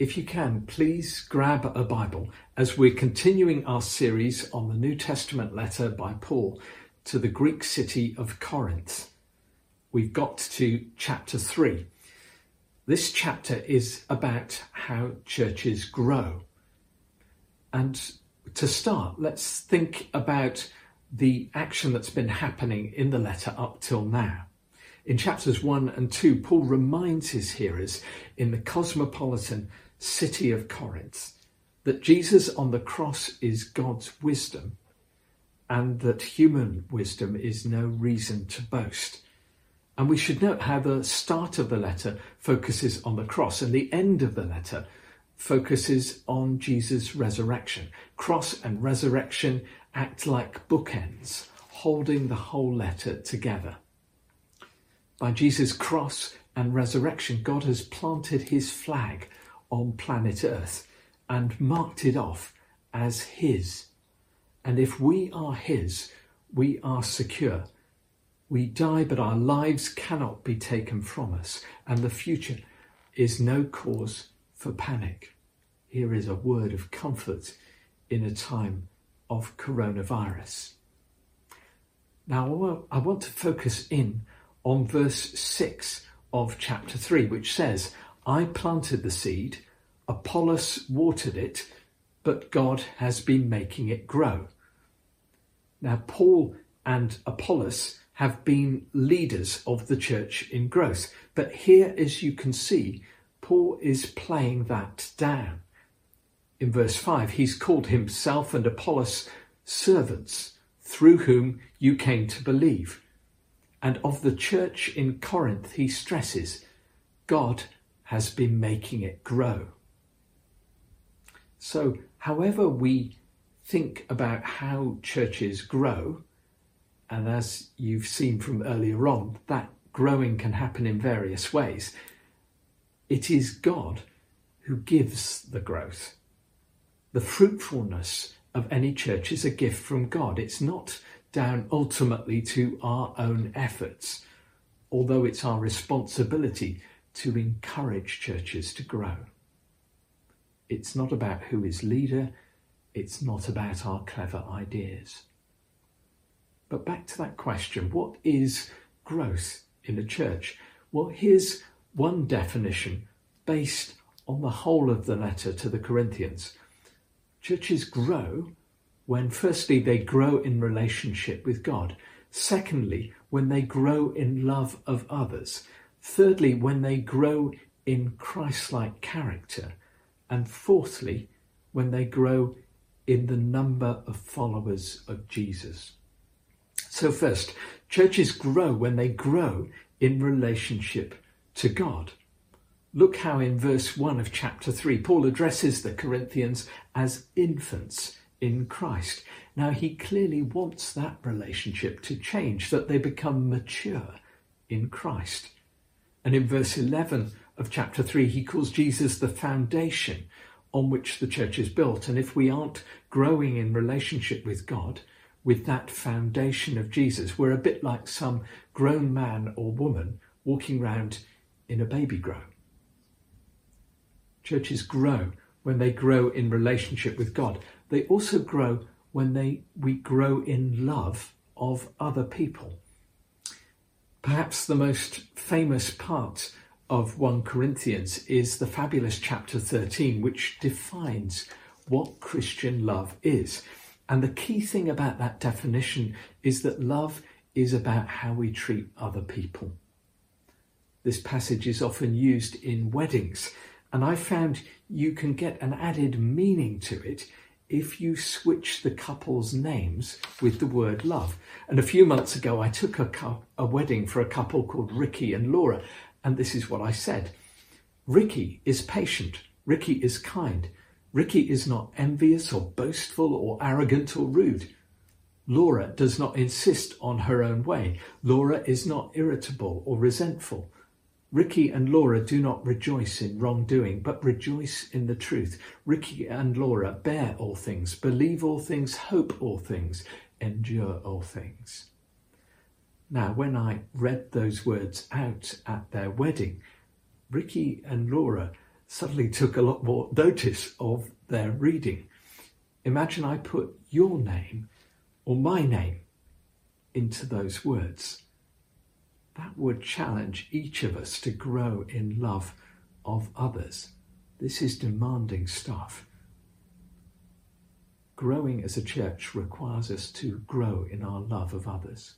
If you can, please grab a Bible as we're continuing our series on the New Testament letter by Paul to the Greek city of Corinth. We've got to chapter 3. This chapter is about how churches grow. And to start, let's think about the action that's been happening in the letter up till now. In chapters 1 and 2, Paul reminds his hearers in the cosmopolitan city of Corinth that Jesus on the cross is God's wisdom and that human wisdom is no reason to boast. And we should note how the start of the letter focuses on the cross and the end of the letter focuses on Jesus' resurrection. Cross and resurrection act like bookends, holding the whole letter together. By Jesus' cross and resurrection, God has planted his flag on planet Earth and marked it off as his. And if we are his, we are secure. We die, but our lives cannot be taken from us, and the future is no cause for panic. Here is a word of comfort in a time of coronavirus. Now, I want to focus in on verse 6 of chapter 3, which says, I planted the seed, Apollos watered it, but God has been making it grow. Now, Paul and Apollos have been leaders of the church in growth, but here, as you can see, Paul is playing that down. In verse 5, he's called himself and Apollos servants, through whom you came to believe. And of the church in Corinth, he stresses, God has been making it grow. So, however we think about how churches grow, and as you've seen from earlier on, that growing can happen in various ways, it is God who gives the growth. The fruitfulness of any church is a gift from God. It's not down ultimately to our own efforts, although it's our responsibility to encourage churches to grow. It's not about who is leader, it's not about our clever ideas. But back to that question, what is growth in a church? Well, here's one definition based on the whole of the letter to the Corinthians. Churches grow when, firstly, they grow in relationship with God. Secondly, when they grow in love of others. Thirdly, when they grow in Christ-like character. And fourthly, when they grow in the number of followers of Jesus. So first, churches grow when they grow in relationship to God. Look how in verse 1 of chapter 3, Paul addresses the Corinthians as infants in Christ. Now, he clearly wants that relationship to change, that they become mature in Christ. And in verse 11 of chapter 3, he calls Jesus the foundation on which the church is built. And if we aren't growing in relationship with God, with that foundation of Jesus, we're a bit like some grown man or woman walking around in a baby grow. Churches grow when they grow in relationship with God. They also grow when we grow in love of other people. Perhaps the most famous part of 1 Corinthians is the fabulous chapter 13, which defines what Christian love is. And the key thing about that definition is that love is about how we treat other people. This passage is often used in weddings, and I found you can get an added meaning to it if you switch the couple's names with the word love. And a few months ago, I took a wedding for a couple called Ricky and Laura, and this is what I said. Ricky is patient. Ricky is kind. Ricky is not envious or boastful or arrogant or rude. Laura does not insist on her own way. Laura is not irritable or resentful. Ricky and Laura do not rejoice in wrongdoing, but rejoice in the truth. Ricky and Laura bear all things, believe all things, hope all things, endure all things. Now, when I read those words out at their wedding, Ricky and Laura suddenly took a lot more notice of their reading. Imagine I put your name or my name into those words. That would challenge each of us to grow in love of others. This is demanding stuff. Growing as a church requires us to grow in our love of others.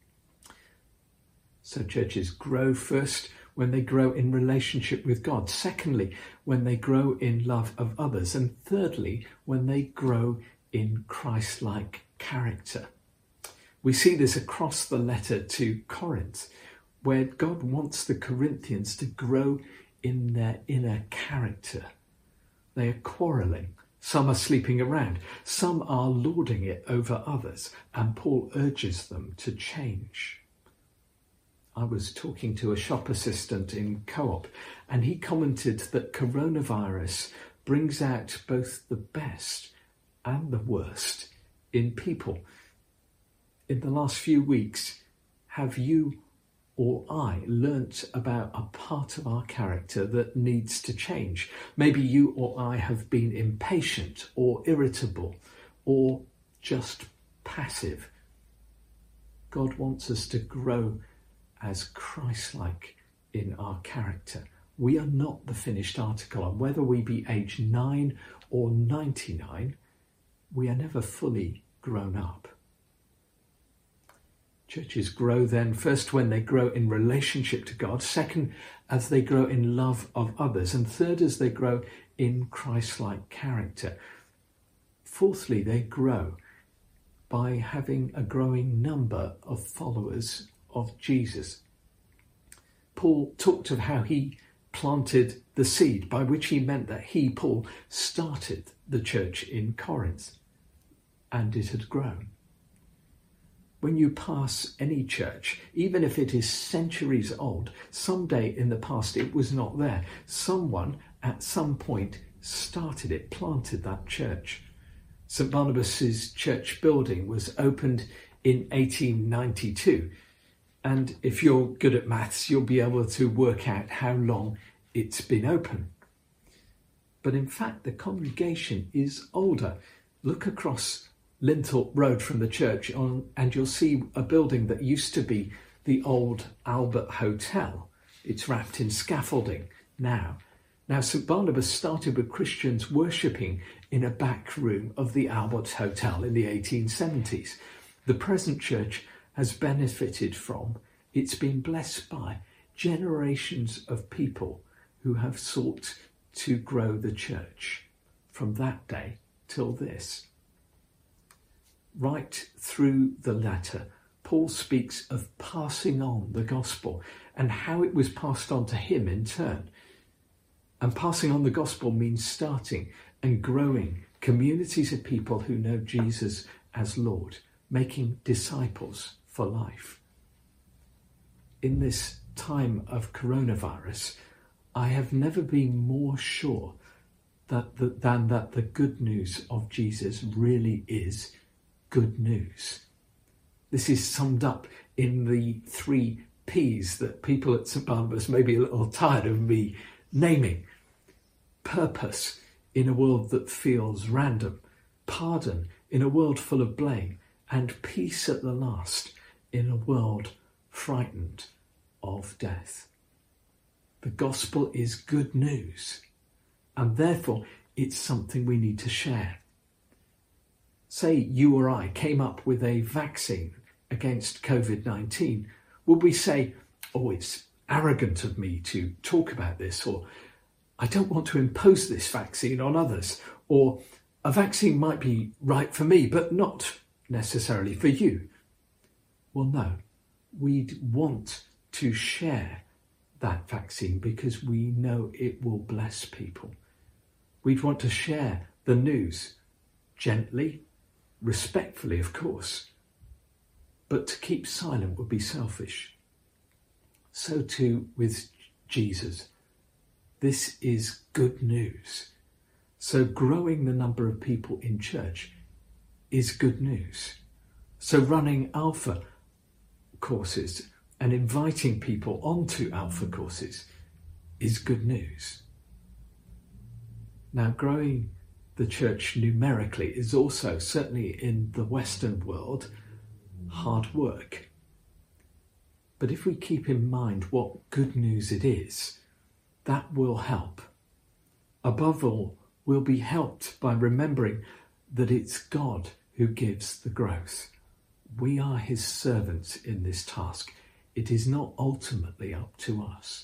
So churches grow first when they grow in relationship with God. Secondly, when they grow in love of others. And thirdly, when they grow in Christ-like character. We see this across the letter to Corinth, where God wants the Corinthians to grow in their inner character. They are quarrelling. Some are sleeping around. Some are lording it over others. And Paul urges them to change. I was talking to a shop assistant in Co-op, and he commented that coronavirus brings out both the best and the worst in people. In the last few weeks, have you or I learnt about a part of our character that needs to change? Maybe you or I have been impatient or irritable or just passive. God wants us to grow as Christ-like in our character. We are not the finished article, and whether we be age 9 or 99, we are never fully grown up. Churches grow then first when they grow in relationship to God, second as they grow in love of others, and third as they grow in Christ-like character. Fourthly, they grow by having a growing number of followers of Jesus. Paul talked of how he planted the seed, by which he meant that he, Paul, started the church in Corinth, and it had grown. When you pass any church, even if it is centuries old, someday in the past it was not there. Someone at some point started it, planted that church. St. Barnabas's church building was opened in 1892. And if you're good at maths, you'll be able to work out how long it's been open. But in fact, the congregation is older. Look across Linthorpe Road from the church and you'll see a building that used to be the old Albert Hotel. It's wrapped in scaffolding now. Now, St. Barnabas started with Christians worshipping in a back room of the Albert Hotel in the 1870s. The present church has benefited from, it's been blessed by generations of people who have sought to grow the church from that day till this. Right through the letter, Paul speaks of passing on the gospel and how it was passed on to him in turn. And passing on the gospel means starting and growing communities of people who know Jesus as Lord, making disciples for life. In this time of coronavirus, I have never been more sure than that the good news of Jesus really is good news. This is summed up in the 3 P's that people at St. Barnabas may be a little tired of me naming. Purpose in a world that feels random, pardon in a world full of blame, and peace at the last in a world frightened of death. The gospel is good news, and therefore it's something we need to share. Say you or I came up with a vaccine against COVID-19, would we say, oh, it's arrogant of me to talk about this, or I don't want to impose this vaccine on others, or a vaccine might be right for me, but not necessarily for you? Well, no, we'd want to share that vaccine because we know it will bless people. We'd want to share the news gently, respectfully, of course, but to keep silent would be selfish. So too with Jesus. This is good news. So growing the number of people in church is good news. So running Alpha courses and inviting people onto Alpha courses is good news. Now, growing the church numerically is also, certainly in the Western world, hard work. But if we keep in mind what good news it is, that will help. Above all, we'll be helped by remembering that it's God who gives the growth. We are his servants in this task. It is not ultimately up to us.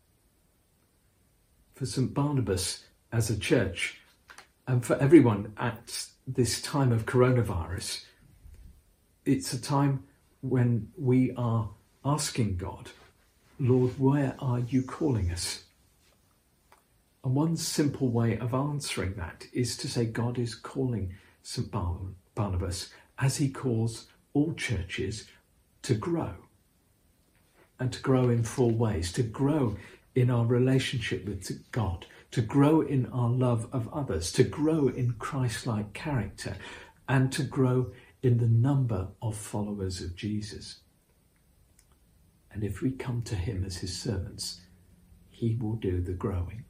For St. Barnabas as a church, and for everyone at this time of coronavirus, it's a time when we are asking God, Lord, where are you calling us? And one simple way of answering that is to say God is calling St. Barnabas, as he calls all churches, to grow. And to grow in four ways. To grow in our relationship with God. To grow in our love of others. To grow in Christ-like character. And to grow in the number of followers of Jesus. And if we come to him as his servants, he will do the growing.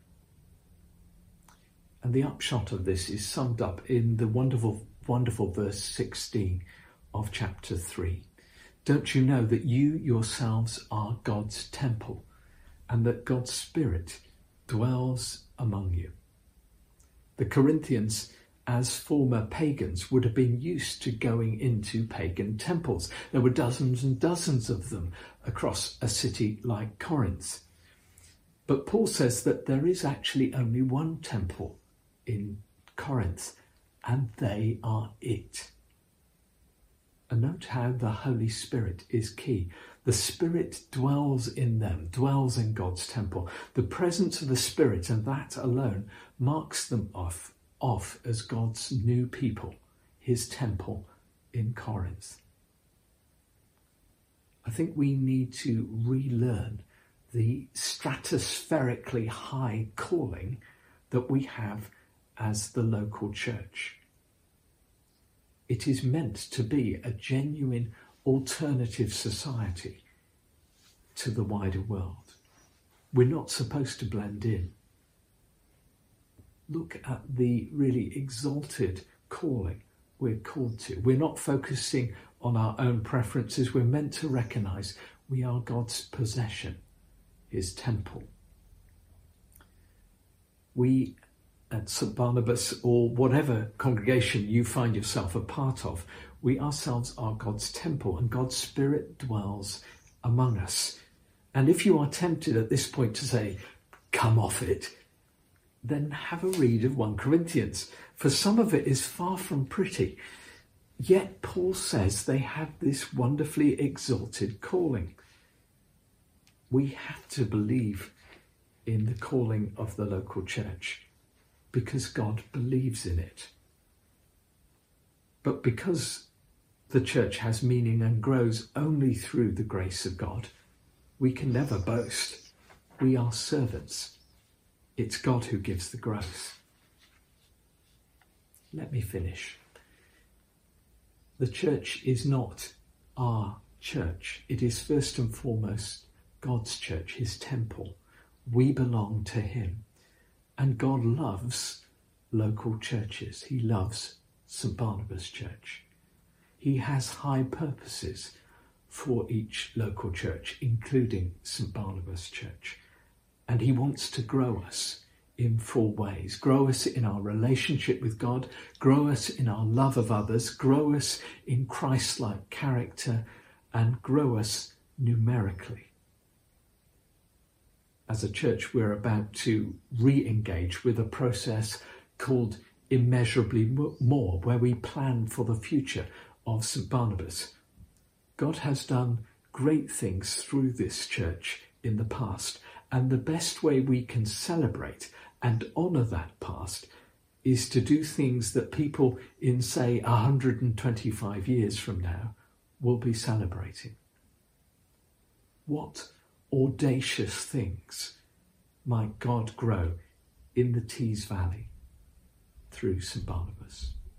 And the upshot of this is summed up in the wonderful verse 16 of chapter 3. Don't you know that you yourselves are God's temple and that God's Spirit dwells among you? The Corinthians, as former pagans, would have been used to going into pagan temples. There were dozens and dozens of them across a city like Corinth. But Paul says that there is actually only one temple in Corinth, and they are it. And note how the Holy Spirit is key. The Spirit dwells in them, dwells in God's temple. The presence of the Spirit, and that alone, marks them off as God's new people, his temple in Corinth. I think we need to relearn the stratospherically high calling that we have as the local church. It is meant to be a genuine alternative society to the wider world. We're not supposed to blend in. Look at the really exalted calling we're called to. We're not focusing on our own preferences. We're meant to recognise we are God's possession, his temple. We at St. Barnabas, or whatever congregation you find yourself a part of, we ourselves are God's temple, and God's Spirit dwells among us. And if you are tempted at this point to say, come off it, then have a read of 1 Corinthians. For some of it is far from pretty. Yet Paul says they have this wonderfully exalted calling. We have to believe in the calling of the local church because God believes in it. But because the church has meaning and grows only through the grace of God, we can never boast. We are servants. It's God who gives the growth. Let me finish. The church is not our church. It is first and foremost God's church, his temple. We belong to him. And God loves local churches. He loves St. Barnabas Church. He has high purposes for each local church, including St. Barnabas Church. And he wants to grow us in 4 ways. Grow us in our relationship with God, grow us in our love of others, grow us in Christ-like character, and grow us numerically. As a church, we're about to re-engage with a process called Immeasurably More, where we plan for the future of St. Barnabas. God has done great things through this church in the past, and the best way we can celebrate and honour that past is to do things that people in, say, 125 years from now will be celebrating. What audacious things might God grow in the Tees Valley through St. Barnabas?